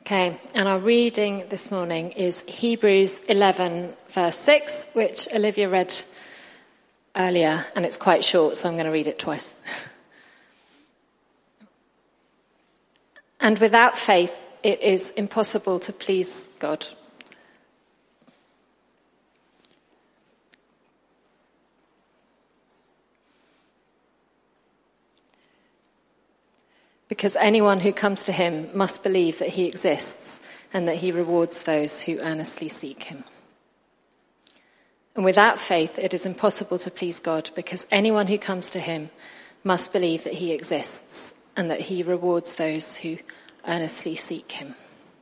Okay, and our reading this morning is Hebrews 11, verse 6, which Olivia read earlier, and it's quite short, so I'm going to read it twice. And without faith, it is impossible to please God. Because anyone who comes to him must believe that he exists and that he rewards those who earnestly seek him. And without faith, it is impossible to please God, because anyone who comes to him must believe that he exists and that he rewards those who earnestly seek him.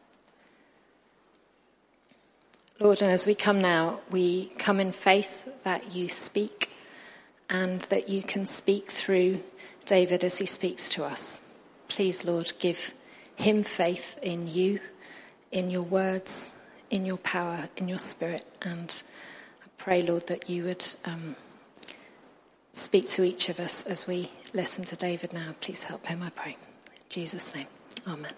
Lord, and as we come now, we come in faith that you speak and that you can speak through David as he speaks to us. Please, Lord, give him faith in you, in your words, in your power, in your spirit. And I pray, Lord, that you would speak to each of us as we listen to David now. Please help him, I pray. In Jesus' name, amen.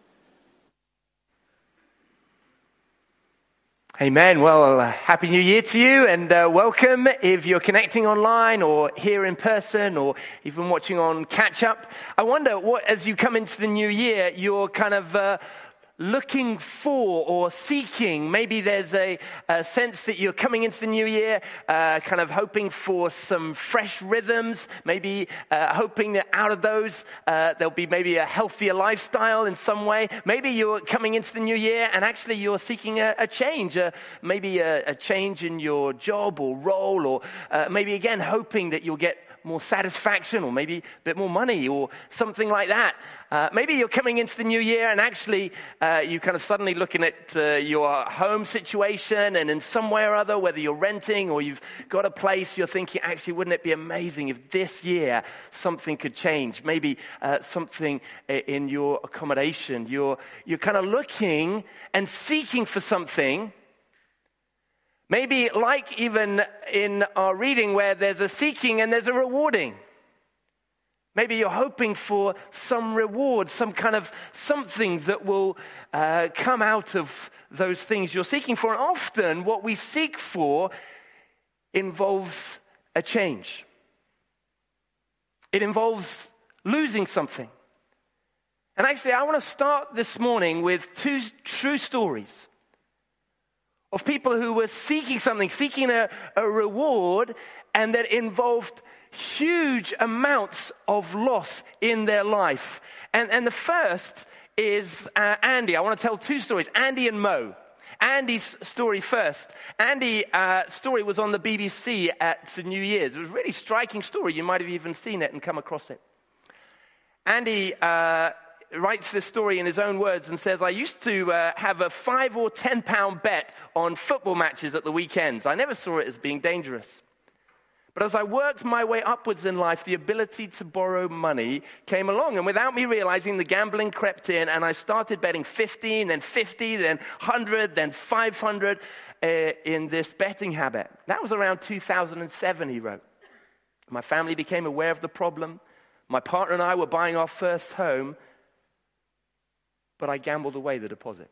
Amen. Well, Happy New Year to you, and welcome if you're connecting online or here in person or even watching on catch up. I wonder what, as you come into the new year, you're kind of looking for or seeking. Maybe there's a sense that you're coming into the new year kind of hoping for some fresh rhythms, maybe hoping that out of those there'll be maybe a healthier lifestyle in some way. Maybe you're coming into the new year and actually you're seeking a change, maybe a change in your job or role, or maybe again hoping that you'll get more satisfaction or maybe a bit more money or something like that. Maybe you're coming into the new year and actually you're kind of suddenly looking at your home situation, and in some way or other, whether you're renting or you've got a place, you're thinking, actually, wouldn't it be amazing if this year something could change? Maybe something in your accommodation. You're kind of looking and seeking for something. Maybe like even in our reading where there's a seeking and there's a rewarding. Maybe you're hoping for some reward, some kind of something that will come out of those things you're seeking for. And often what we seek for involves a change. It involves losing something. And actually, I want to start this morning with two true stories of people who were seeking something, seeking a reward, and that involved huge amounts of loss in their life. And the first is Andy. I want to tell two stories, Andy and Mo. Andy's story first. Andy's story was on the BBC at New Year's. It was a really striking story. You might have even seen it and come across it. Andy writes this story in his own words and says, I used to have a £5 or £10 bet on football matches at the weekends. I never saw it as being dangerous. But as I worked my way upwards in life, the ability to borrow money came along. And without me realizing, the gambling crept in, and I started betting 15, then 50, then 100, then 500 in this betting habit. That was around 2007, he wrote. My family became aware of the problem. My partner and I were buying our first home, but I gambled away the deposit.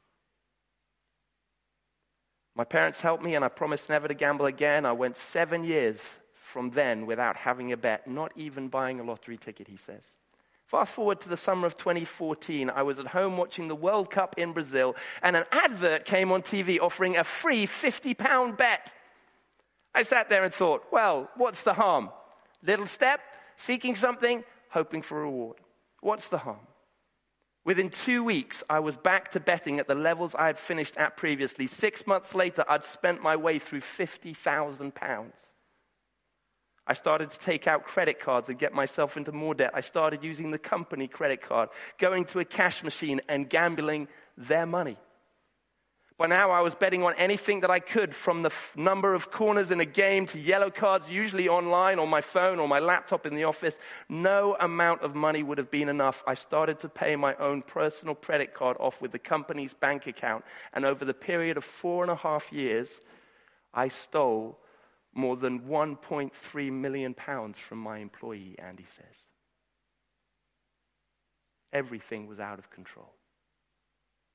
My parents helped me, and I promised never to gamble again. I went 7 years from then without having a bet, not even buying a lottery ticket, he says. Fast forward to the summer of 2014. I was at home watching the World Cup in Brazil, and an advert came on TV offering a free £50 bet. I sat there and thought, well, what's the harm? Little step, seeking something, hoping for a reward. What's the harm? Within 2 weeks, I was back to betting at the levels I had finished at previously. 6 months later, I'd spent my way through £50,000. I started to take out credit cards and get myself into more debt. I started using the company credit card, going to a cash machine and gambling their money. By now, I was betting on anything that I could, from the number of corners in a game to yellow cards, usually online, on my phone or my laptop in the office. No amount of money would have been enough. I started to pay my own personal credit card off with the company's bank account. And over the period of 4.5 years, I stole more than £1.3 million from my employee, Andy says. Everything was out of control.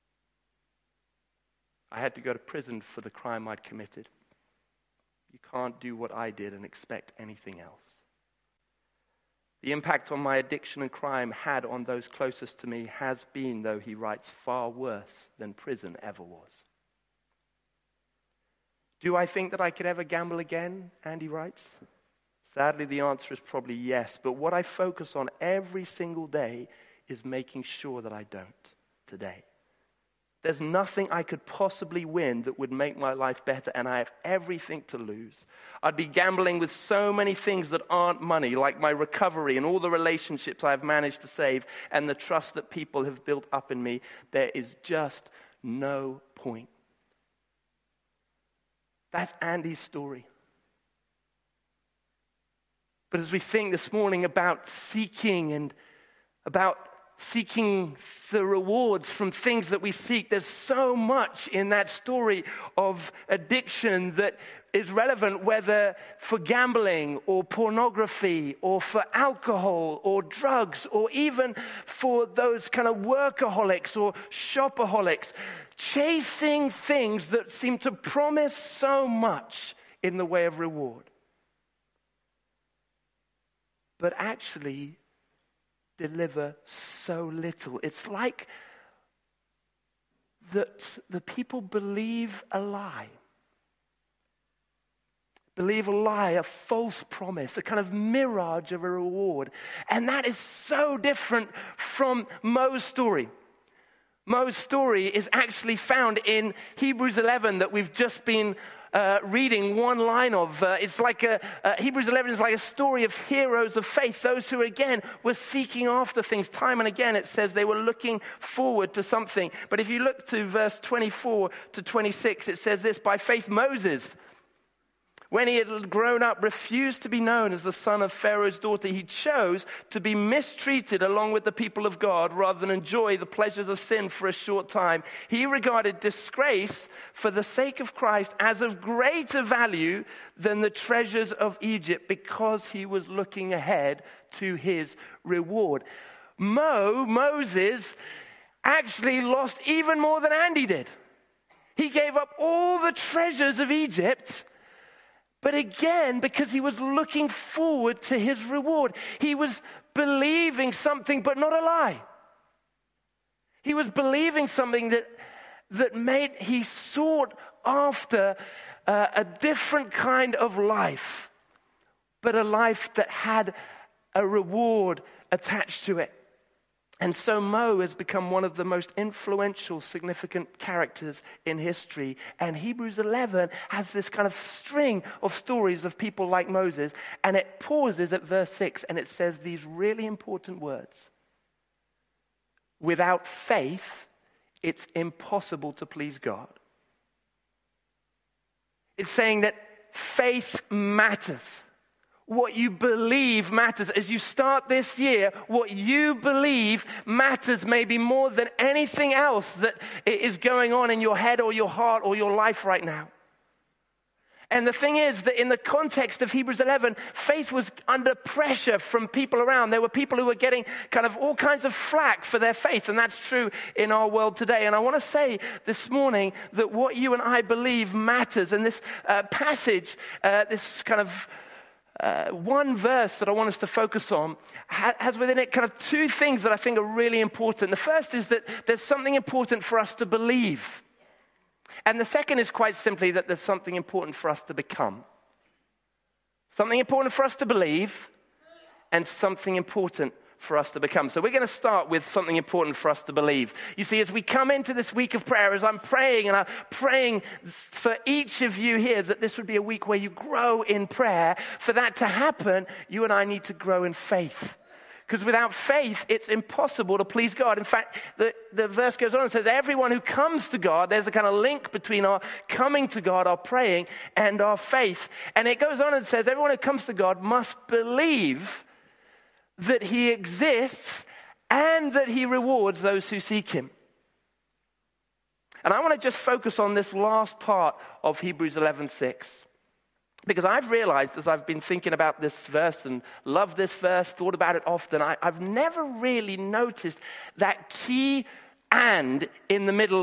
I had to go to prison for the crime I'd committed. You can't do what I did and expect anything else. The impact on my addiction and crime had on those closest to me has been, though he writes, far worse than prison ever was. Do I think that I could ever gamble again? Andy writes. Sadly, the answer is probably yes. But what I focus on every single day is making sure that I don't today. There's nothing I could possibly win that would make my life better, and I have everything to lose. I'd be gambling with so many things that aren't money, like my recovery and all the relationships I've managed to save and the trust that people have built up in me. There is just no point. That's Andy's story. But as we think this morning about seeking and about seeking the rewards from things that we seek, there's so much in that story of addiction that is relevant, whether for gambling or pornography or for alcohol or drugs or even for those kind of workaholics or shopaholics, chasing things that seem to promise so much in the way of reward, but actually deliver so little. It's like that the people believe a lie. Believe a lie, a false promise, a kind of mirage of a reward. And that is so different from Mo's story. Mo's story is actually found in Hebrews 11 that we've just been reading one line of. It's like Hebrews 11 is like a story of heroes of faith, those who again were seeking after things. Time and again it says they were looking forward to something. But if you look to verse 24 to 26, it says this: by faith Moses, when he had grown up, refused to be known as the son of Pharaoh's daughter. He chose to be mistreated along with the people of God rather than enjoy the pleasures of sin for a short time. He regarded disgrace for the sake of Christ as of greater value than the treasures of Egypt, because he was looking ahead to his reward. Moses, actually lost even more than Andy did. He gave up all the treasures of Egypt, but again, because he was looking forward to his reward. He was believing something, but not a lie. He was believing something he sought after a different kind of life, but a life that had a reward attached to it. And so Mo has become one of the most influential, significant characters in history. And Hebrews 11 has this kind of string of stories of people like Moses. And it pauses at verse 6 and it says these really important words. Without faith, it's impossible to please God. It's saying that faith matters. What you believe matters. As you start this year, what you believe matters maybe more than anything else that is going on in your head or your heart or your life right now. And the thing is that in the context of Hebrews 11, faith was under pressure from people around. There were people who were getting kind of all kinds of flack for their faith, and that's true in our world today. And I want to say this morning that what you and I believe matters. And this passage, this kind of one verse that I want us to focus on has within it kind of two things that I think are really important. The first is that there's something important for us to believe. And the second is quite simply that there's something important for us to become. Something important for us to believe and something important for us to become. So we're going to start with something important for us to believe. You see, as we come into this week of prayer, as I'm praying, and I'm praying for each of you here that this would be a week where you grow in prayer. For that to happen, you and I need to grow in faith. Because without faith, it's impossible to please God. In fact, the verse goes on and says, everyone who comes to God, there's a kind of link between our coming to God, our praying, and our faith. And it goes on and says, everyone who comes to God must believe that he exists and that he rewards those who seek him. And I want to just focus on this last part of Hebrews 11:6. Because I've realized as I've been thinking about this verse and loved this verse, thought about it often, I've never really noticed that key "and" in the middle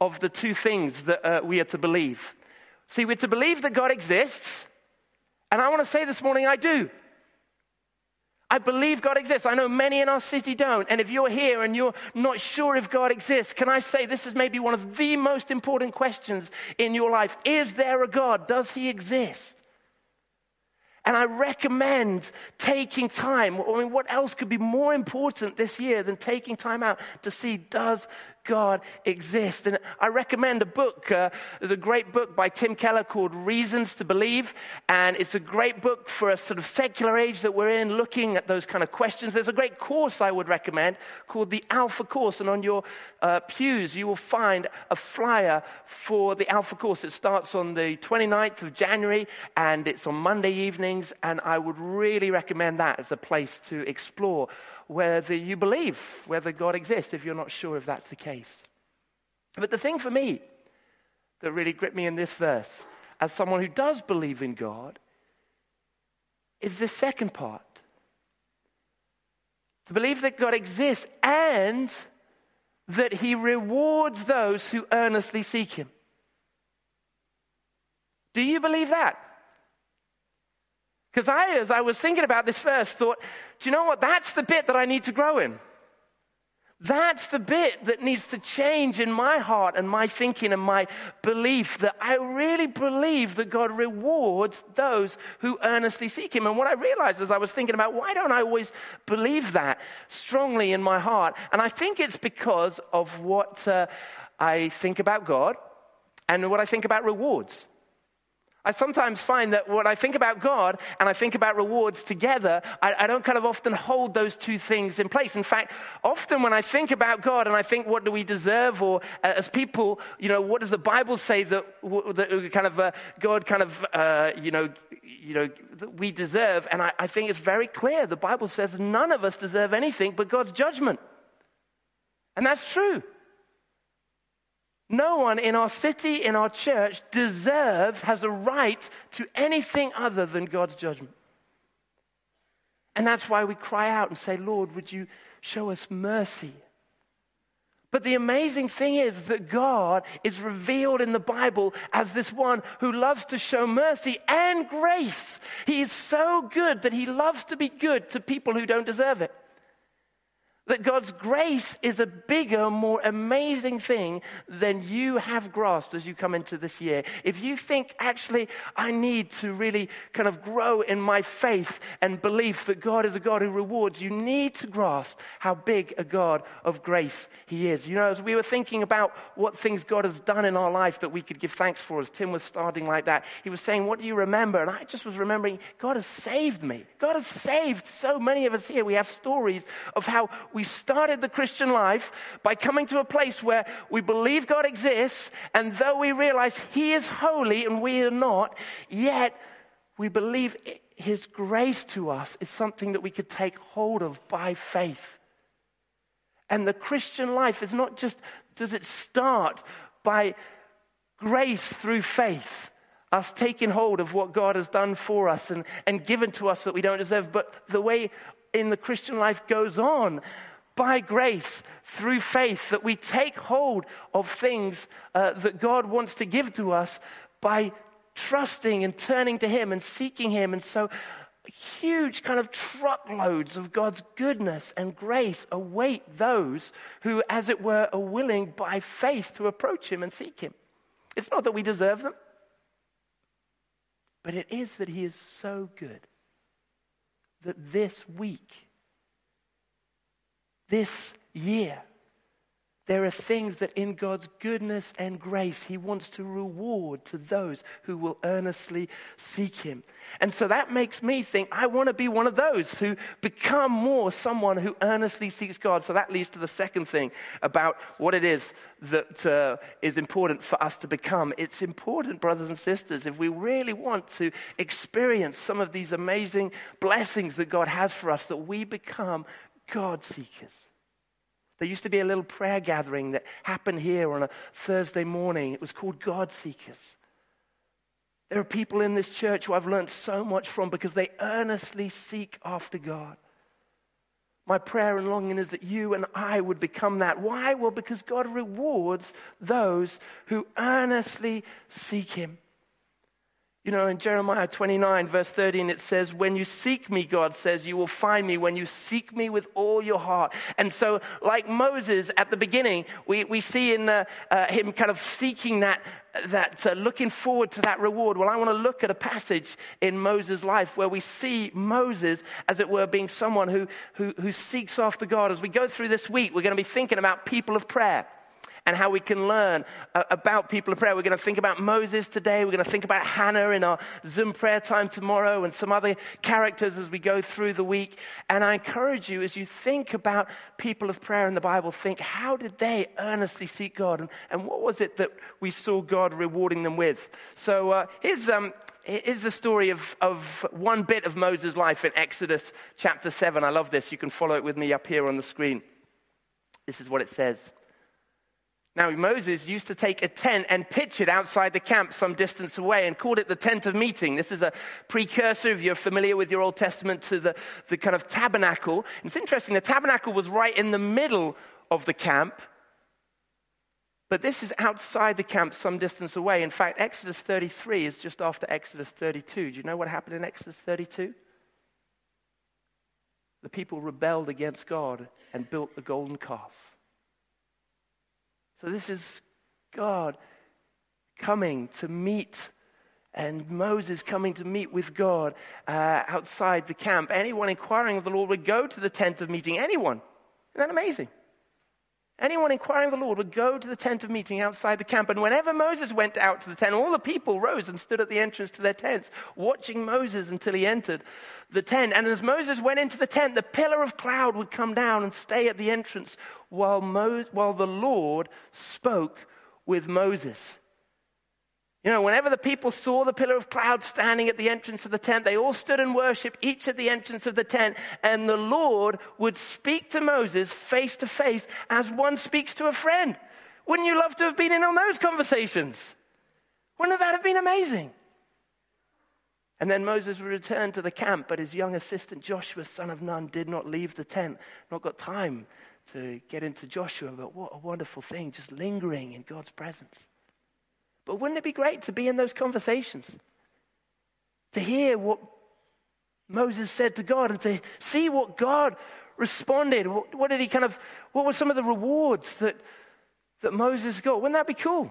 of the two things that we are to believe. See, we're to believe that God exists, and I want to say this morning, I do. I believe God exists. I know many in our city don't. And if you're here and you're not sure if God exists, can I say this is maybe one of the most important questions in your life. Is there a God? Does he exist? And I recommend taking time. I mean, what else could be more important this year than taking time out to see, does God exist? And I recommend a book. There's a great book by Tim Keller called Reasons to Believe. And it's a great book for a sort of secular age that we're in, looking at those kind of questions. There's a great course I would recommend called the Alpha Course. And on your pews, you will find a flyer for the Alpha Course. It starts on the 29th of January, and it's on Monday evenings. And I would really recommend that as a place to explore whether you believe, whether God exists, if you're not sure if that's the case. But the thing for me that really gripped me in this verse, as someone who does believe in God, is the second part. To believe that God exists and that he rewards those who earnestly seek him. Do you believe that? Because as I was thinking about this verse, thought, do you know what? That's the bit that I need to grow in. That's the bit that needs to change in my heart and my thinking and my belief, that I really believe that God rewards those who earnestly seek him. And what I realized as I was thinking about, why don't I always believe that strongly in my heart? And I think it's because of what I think about God and what I think about rewards. I sometimes find that when I think about God and I think about rewards together, I don't kind of often hold those two things in place. In fact, often when I think about God and I think, what do we deserve? Or as people, what does the Bible say that kind of God kind of, that we deserve? And I think it's very clear. The Bible says none of us deserve anything but God's judgment. And that's true. No one in our city, in our church, has a right to anything other than God's judgment. And that's why we cry out and say, Lord, would you show us mercy? But the amazing thing is that God is revealed in the Bible as this one who loves to show mercy and grace. He is so good that he loves to be good to people who don't deserve it. That God's grace is a bigger, more amazing thing than you have grasped as you come into this year. If you think, actually, I need to really kind of grow in my faith and belief that God is a God who rewards, you need to grasp how big a God of grace he is. As we were thinking about what things God has done in our life that we could give thanks for, as Tim was starting like that, he was saying, what do you remember? And I just was remembering, God has saved me. God has saved so many of us here. We have stories of how we started the Christian life by coming to a place where we believe God exists, and though we realize he is holy and we are not, yet we believe his grace to us is something that we could take hold of by faith. And the Christian life is not just, does it start by grace through faith, us taking hold of what God has done for us and given to us that we don't deserve, but the way in the Christian life goes on by grace, through faith, that we take hold of things that God wants to give to us by trusting and turning to him and seeking him. And so huge kind of truckloads of God's goodness and grace await those who, as it were, are willing by faith to approach him and seek him. It's not that we deserve them, but it is that he is so good that this week, this year, there are things that in God's goodness and grace he wants to reward to those who will earnestly seek him. And so that makes me think, I want to be one of those who become more someone who earnestly seeks God. So that leads to the second thing about what it is that is important for us to become. It's important, brothers and sisters, if we really want to experience some of these amazing blessings that God has for us, that we become God seekers. There used to be a little prayer gathering that happened here on a Thursday morning. It was called God Seekers. There are people in this church who I've learned so much from because they earnestly seek after God. My prayer and longing is that you and I would become that. Why? Well, because God rewards those who earnestly seek him. You know, in Jeremiah 29, verse 13, it says, when you seek me, God says, you will find me when you seek me with all your heart. And so, like Moses at the beginning, we see in him kind of seeking that looking forward to that reward. Well, I want to look at a passage in Moses' life where we see Moses, as it were, being someone who seeks after God. As we go through this week, we're going to be thinking about people of prayer and how we can learn about people of prayer. We're going to think about Moses today. We're going to think about Hannah in our Zoom prayer time tomorrow and some other characters as we go through the week. And I encourage you, as you think about people of prayer in the Bible, think, how did they earnestly seek God? And what was it that we saw God rewarding them with? So here's the story of one bit of Moses' life in Exodus chapter 7. I love this. You can follow it with me up here on the screen. This is what it says. Now, Moses used to take a tent and pitch it outside the camp some distance away and called it the tent of meeting. This is a precursor, if you're familiar with your Old Testament, to the kind of tabernacle. And it's interesting, the tabernacle was right in the middle of the camp, but this is outside the camp some distance away. In fact, Exodus 33 is just after Exodus 32. Do you know what happened in Exodus 32? The people rebelled against God and built the golden calf. So this is God coming to meet, and Moses coming to meet with God outside the camp. Anyone inquiring of the Lord would go to the tent of meeting. Anyone. Isn't that amazing? Anyone inquiring of the Lord would go to the tent of meeting outside the camp. And whenever Moses went out to the tent, all the people rose and stood at the entrance to their tents, watching Moses until he entered the tent. And as Moses went into the tent, the pillar of cloud would come down and stay at the entrance while the Lord spoke with Moses. You know, whenever the people saw the pillar of cloud standing at the entrance of the tent, they all stood and worshiped, each at the entrance of the tent. And the Lord would speak to Moses face to face as one speaks to a friend. Wouldn't you love to have been in on those conversations? Wouldn't that have been amazing? And then Moses would return to the camp, but his young assistant Joshua, son of Nun, did not leave the tent. Not got time to get into Joshua, but what a wonderful thing, just lingering in God's presence. But wouldn't it be great to be in those conversations? To hear what Moses said to God and to see what God responded. What were some of the rewards that Moses got? Wouldn't that be cool?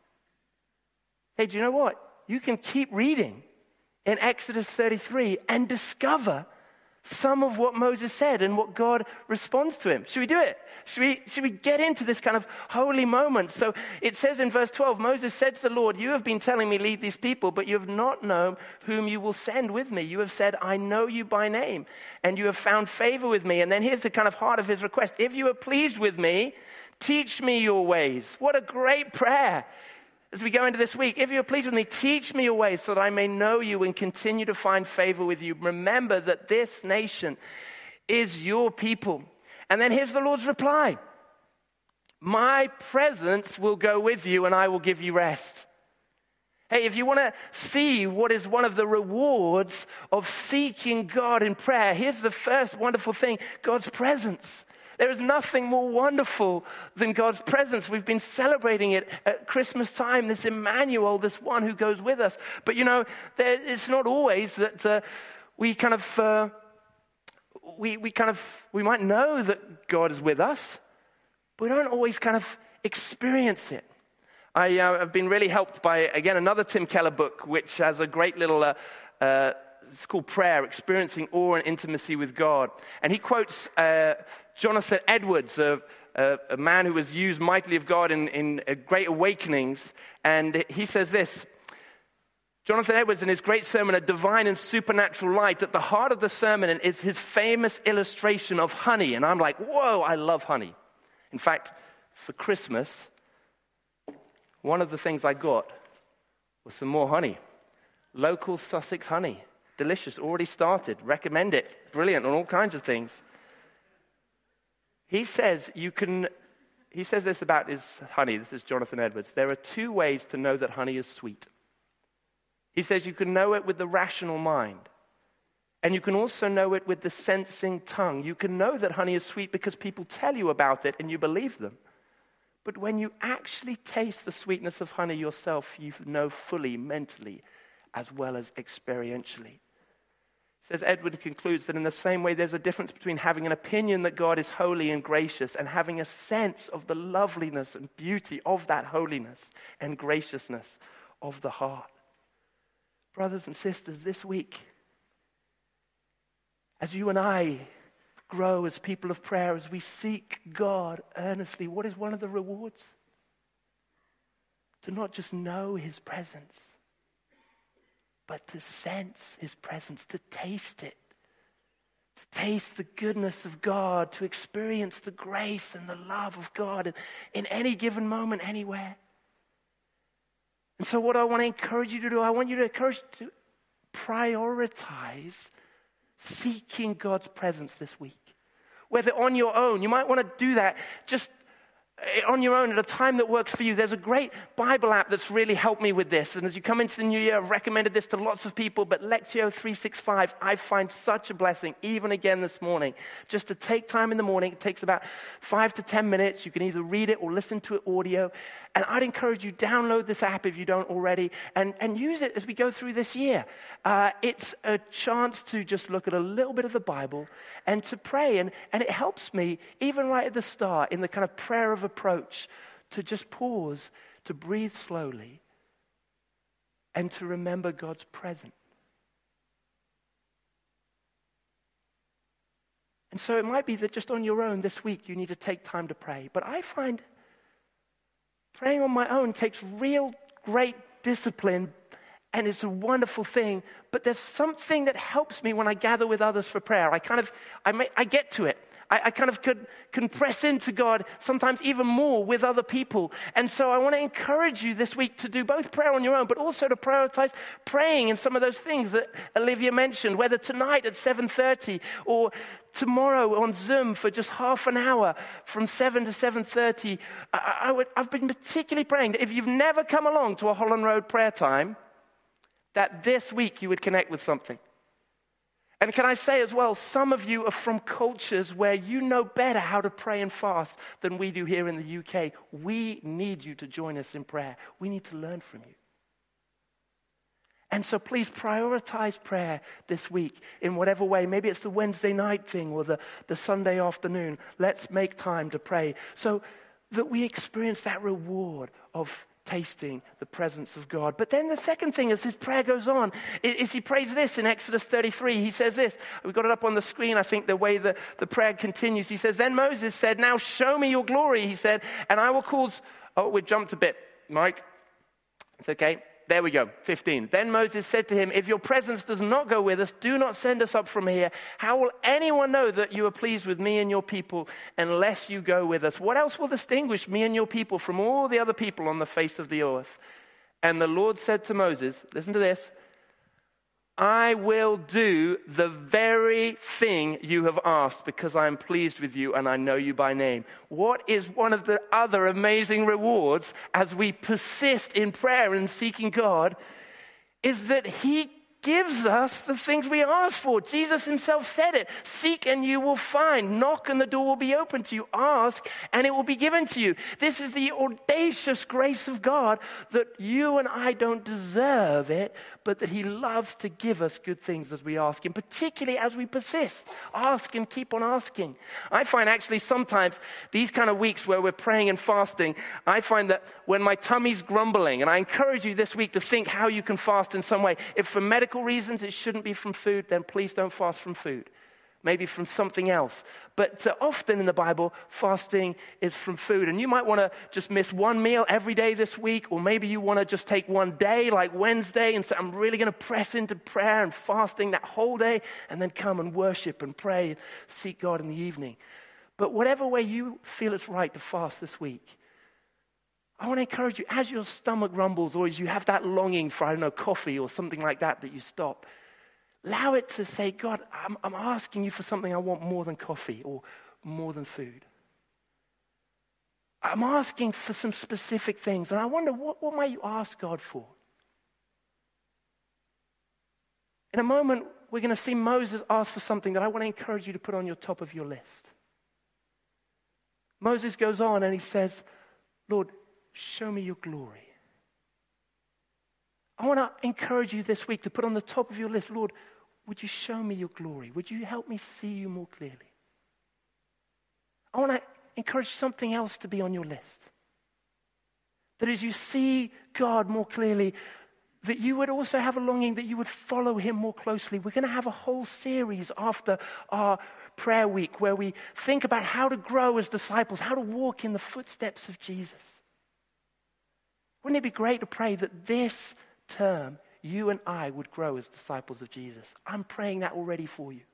Hey, do you know what? You can keep reading in Exodus 33 and discover some of what Moses said and what God responds to him. Should we do it? Should we get into this kind of holy moment? So it says in verse 12, Moses said to the Lord, you have been telling me lead these people, but you have not known whom you will send with me. You have said, I know you by name, and you have found favor with me. And then here's the kind of heart of his request. If you are pleased with me, teach me your ways. What a great prayer. As we go into this week, if you're pleased with me, teach me your ways so that I may know you and continue to find favor with you. Remember that this nation is your people. And then here's the Lord's reply. My presence will go with you and I will give you rest. Hey, if you want to see what is one of the rewards of seeking God in prayer, here's the first wonderful thing, God's presence. There is nothing more wonderful than God's presence. We've been celebrating it at Christmas time, this Emmanuel, this one who goes with us. But you know, it's not always that we might know that God is with us, but we don't always kind of experience it. I've been really helped by, again, another Tim Keller book, which has a great little it's called Prayer, Experiencing Awe and Intimacy with God. And he quotes Jonathan Edwards, a man who was used mightily of God in great awakenings. And he says this, Jonathan Edwards in his great sermon, A Divine and Supernatural Light, at the heart of the sermon is his famous illustration of honey. And I'm like, whoa, I love honey. In fact, for Christmas, one of the things I got was some more honey. Local Sussex honey. Delicious, already started. Recommend it. Brilliant on all kinds of things. He says this about his honey. This is Jonathan Edwards. There are two ways to know that honey is sweet. He says you can know it with the rational mind, And you can also know it with the sensing tongue. You can know that honey is sweet because people tell you about it and you believe them. But when you actually taste the sweetness of honey yourself, you know fully, mentally, as well as experientially. Says Edward concludes that in the same way there's a difference between having an opinion that God is holy and gracious and having a sense of the loveliness and beauty of that holiness and graciousness of the heart. Brothers and sisters, this week, as you and I grow as people of prayer, as we seek God earnestly, what is one of the rewards? To not just know his presence, but to sense his presence, to taste it, to taste the goodness of God, to experience the grace and the love of God in any given moment, anywhere. And so what I want to encourage you to do, I want you to encourage you to prioritize seeking God's presence this week. Whether on your own, you might want to do that just on your own at a time that works for you. There's a great Bible app that's really helped me with this. And as you come into the new year, I've recommended this to lots of people, but Lectio 365, I find such a blessing, even again this morning, just to take time in the morning. It takes about 5 to 10 minutes. You can either read it or listen to it audio. And I'd encourage you, download this app if you don't already, and use it as we go through this year. It's a chance to just look at a little bit of the Bible and to pray. And it helps me, even right at the start, in the kind of prayer of approach, to just pause, to breathe slowly, and to remember God's presence. And so it might be that just on your own this week you need to take time to pray. But I find praying on my own takes real great discipline, and it's a wonderful thing. But there's something that helps me when I gather with others for prayer. I get to it. I kind of can press into God sometimes even more with other people. And so I want to encourage you this week to do both prayer on your own, but also to prioritize praying in some of those things that Olivia mentioned, whether tonight at 7:30 or tomorrow on Zoom for just half an hour from 7 to 7:30. I've been particularly praying that if you've never come along to a Holland Road prayer time, that this week you would connect with something. And can I say as well, some of you are from cultures where you know better how to pray and fast than we do here in the UK. We need you to join us in prayer. We need to learn from you. And so please prioritize prayer this week in whatever way. Maybe it's the Wednesday night thing or the Sunday afternoon. Let's make time to pray so that we experience that reward of tasting the presence of God. But then the second thing as his prayer goes on is he prays this in Exodus 33. He says this. We've got it up on the screen, I think, the way the prayer continues. He says, then Moses said, now show me your glory, he said, and I will cause... Oh, we jumped a bit, Mike. It's okay. There we go, 15. Then Moses said to him, if your presence does not go with us, do not send us up from here. How will anyone know that you are pleased with me and your people unless you go with us? What else will distinguish me and your people from all the other people on the face of the earth? And the Lord said to Moses, listen to this, I will do the very thing you have asked because I am pleased with you and I know you by name. What is one of the other amazing rewards as we persist in prayer and seeking God is that he gives us the things we ask for. Jesus himself said it. Seek and you will find. Knock and the door will be open to you. Ask and it will be given to you. This is the audacious grace of God that you and I don't deserve it, but that he loves to give us good things as we ask him, particularly as we persist. Ask and keep on asking. I find actually sometimes these kind of weeks where we're praying and fasting, I find that when my tummy's grumbling, and I encourage you this week to think how you can fast in some way. If for medical reasons it shouldn't be from food, then please don't fast from food. Maybe from something else. But often in the Bible, fasting is from food. And you might want to just miss one meal every day this week, or maybe you want to just take one day like Wednesday and say, I'm really going to press into prayer and fasting that whole day, and then come and worship and pray and seek God in the evening. But whatever way you feel it's right to fast this week, I want to encourage you, as your stomach rumbles or as you have that longing for, coffee or something like that you stop, allow it to say, God, I'm asking you for something I want more than coffee or more than food. I'm asking for some specific things, and I wonder, what might you ask God for? In a moment we're going to see Moses ask for something that I want to encourage you to put on your top of your list. Moses goes on and he says, Lord, show me your glory. I want to encourage you this week to put on the top of your list, Lord, would you show me your glory? Would you help me see you more clearly? I want to encourage something else to be on your list. That as you see God more clearly, that you would also have a longing that you would follow him more closely. We're going to have a whole series after our prayer week where we think about how to grow as disciples, how to walk in the footsteps of Jesus. Wouldn't it be great to pray that this term, you and I would grow as disciples of Jesus? I'm praying that already for you.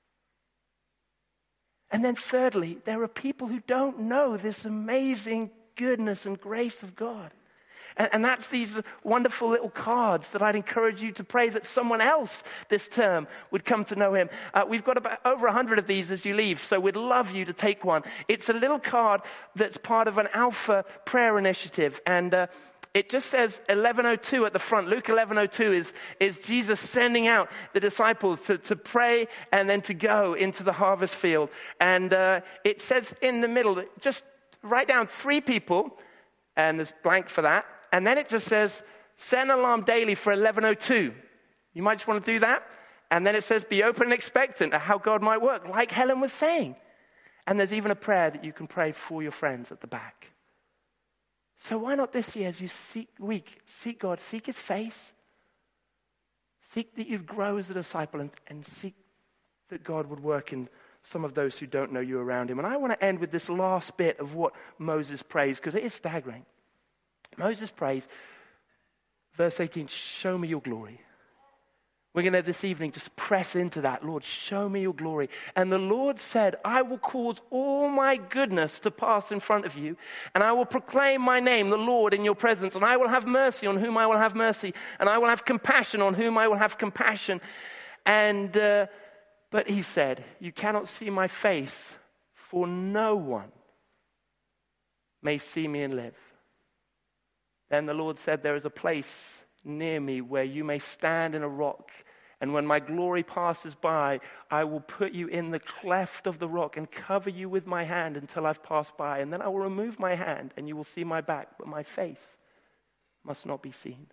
And then thirdly, there are people who don't know this amazing goodness and grace of God. And that's these wonderful little cards that I'd encourage you to pray that someone else this term would come to know him. We've got about over 100 of these as you leave, so we'd love you to take one. It's a little card that's part of an Alpha prayer initiative, and it just says 11:02 at the front. Luke 11:02 is Jesus sending out the disciples to pray and then to go into the harvest field. And it says in the middle, just write down 3 people, and there's blank for that. And then it just says, set an alarm daily for 11:02. You might just want to do that. And then it says, be open and expectant at how God might work, like Helen was saying. And there's even a prayer that you can pray for your friends at the back. So why not this year, as you seek God, seek his face, seek that you'd grow as a disciple, and seek that God would work in some of those who don't know you around him. And I want to end with this last bit of what Moses prays, because it is staggering. Moses prays, verse 18, show me your glory. We're going to this evening just press into that. Lord, show me your glory. And the Lord said, I will cause all my goodness to pass in front of you, and I will proclaim my name, the Lord, in your presence, and I will have mercy on whom I will have mercy, and I will have compassion on whom I will have compassion. And but he said, you cannot see my face, for no one may see me and live. Then the Lord said, there is a place near me where you may stand in a rock, and when my glory passes by, I will put you in the cleft of the rock and cover you with my hand until I've passed by, and then I will remove my hand and you will see my back, but my face must not be seen.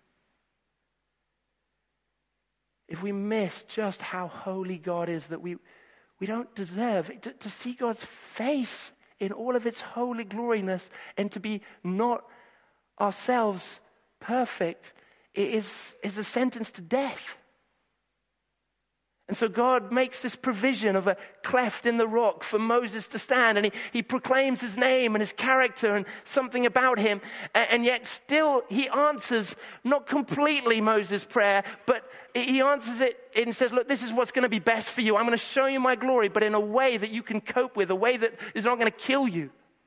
If we miss just how holy God is, that we don't deserve to see God's face in all of its holy gloriness, and to be not ourselves perfect, is a sentence to death. And so God makes this provision of a cleft in the rock for Moses to stand, and he proclaims his name and his character and something about him, and yet still he answers not completely Moses' prayer, but he answers it and says, look, this is what's going to be best for you. I'm going to show you my glory, but in a way that you can cope with, a way that is not going to kill you.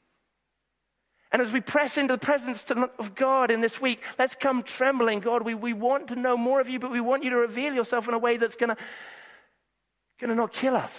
And as we press into the presence of God in this week, let's come trembling. God, we want to know more of you, but we want you to reveal yourself in a way that's going to not kill us.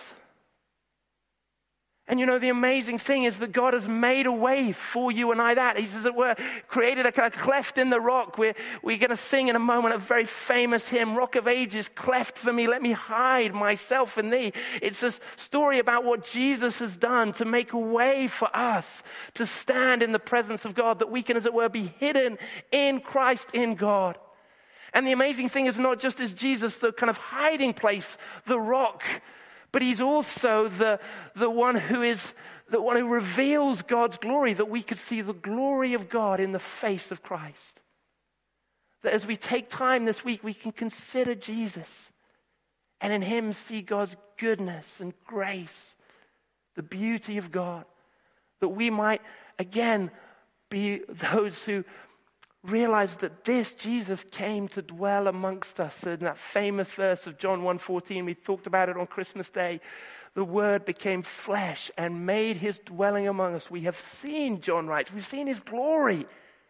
And you know, the amazing thing is that God has made a way for you and I that. He says that we're created a kind of cleft in the rock. We're going to sing in a moment a very famous hymn, Rock of Ages, cleft for me, let me hide myself in thee. It's a story about what Jesus has done to make a way for us to stand in the presence of God, that we can, as it were, be hidden in Christ, in God. And the amazing thing is not just is Jesus the kind of hiding place, the rock, but he's also the one who reveals God's glory, that we could see the glory of God in the face of Christ. That as we take time this week, we can consider Jesus and in him see God's goodness and grace, the beauty of God, that we might again be those who realize that this Jesus came to dwell amongst us. In that famous verse of John 1:14, we talked about it on Christmas Day. The Word became flesh and made his dwelling among us. We have seen, John writes, we've seen his glory.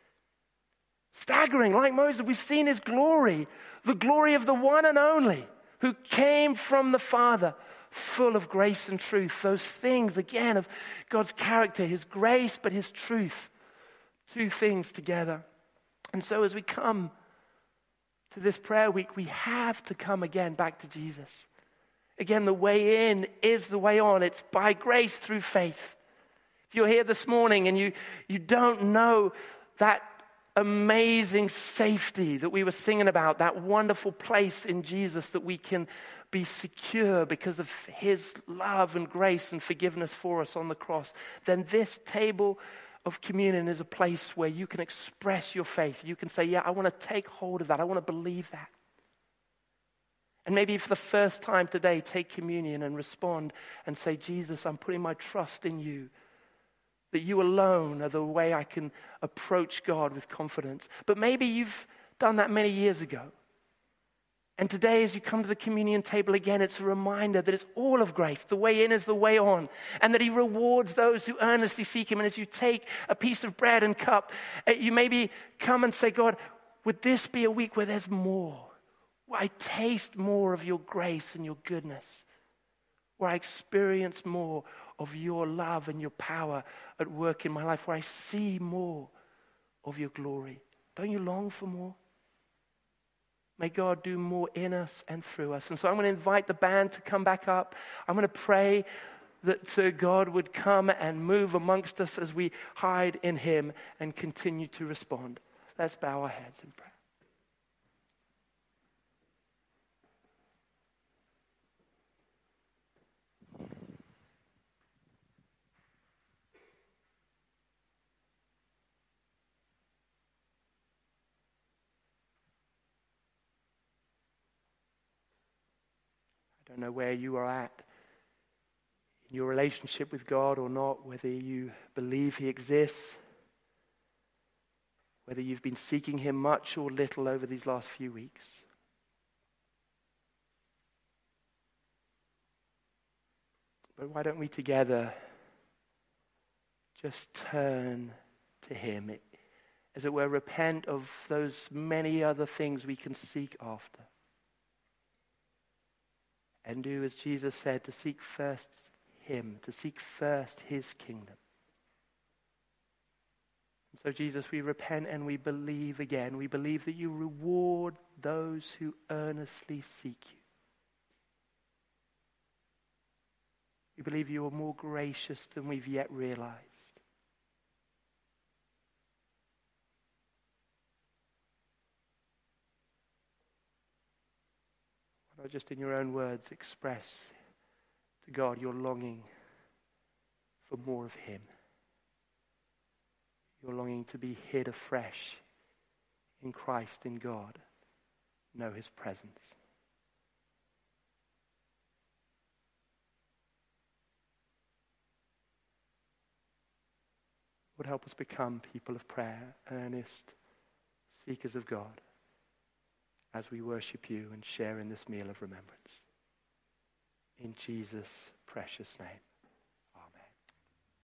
Staggering, like Moses, we've seen his glory. The glory of the one and only who came from the Father, full of grace and truth. Those things, again, of God's character, his grace, but his truth. Two things together. And so as we come to this prayer week, we have to come again back to Jesus. Again, the way in is the way on. It's by grace through faith. If you're here this morning and you don't know that amazing safety that we were singing about, that wonderful place in Jesus that we can be secure because of his love and grace and forgiveness for us on the cross, then this table of communion is a place where you can express your faith. You can say, yeah, I want to take hold of that. I want to believe that. And maybe for the first time today, take communion and respond and say, Jesus, I'm putting my trust in you. That you alone are the way I can approach God with confidence. But maybe you've done that many years ago. And today, as you come to the communion table again, it's a reminder that it's all of grace. The way in is the way on. And that he rewards those who earnestly seek him. And as you take a piece of bread and cup, you maybe come and say, God, would this be a week where there's more? Where I taste more of your grace and your goodness? Where I experience more of your love and your power at work in my life? Where I see more of your glory? Don't you long for more? May God do more in us and through us. And so I'm going to invite the band to come back up. I'm going to pray that God would come and move amongst us as we hide in him and continue to respond. Let's bow our heads in prayer. I don't know where you are at in your relationship with God or not, whether you believe he exists, whether you've been seeking him much or little over these last few weeks. But why don't we together just turn to him, as it were, repent of those many other things we can seek after. And do as Jesus said, to seek first him, to seek first his kingdom. And so Jesus, we repent and we believe again. We believe that you reward those who earnestly seek you. We believe you are more gracious than we've yet realized. Not just in your own words, express to God your longing for more of him. Your longing to be hid afresh in Christ, in God. Know his presence. Would help us become people of prayer, earnest seekers of God, as we worship you and share in this meal of remembrance. In Jesus' precious name.